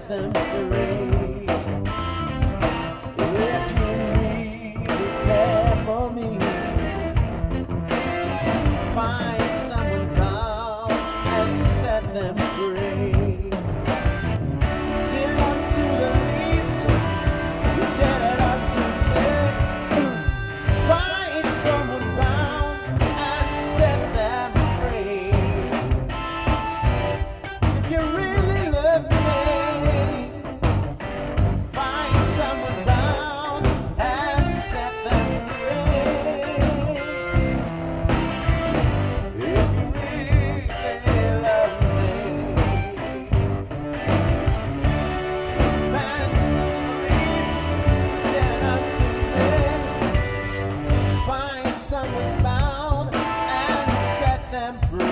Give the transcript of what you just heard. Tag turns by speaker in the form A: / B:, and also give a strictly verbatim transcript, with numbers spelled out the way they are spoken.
A: set them free. If you really care for me, find someone bound and set them free. Did unto the least, you did it unto me. Find someone bound and set them free. If you really love me, find someone bound and set them free. If you really love me, find the least did unto me. Find someone bound and set them free.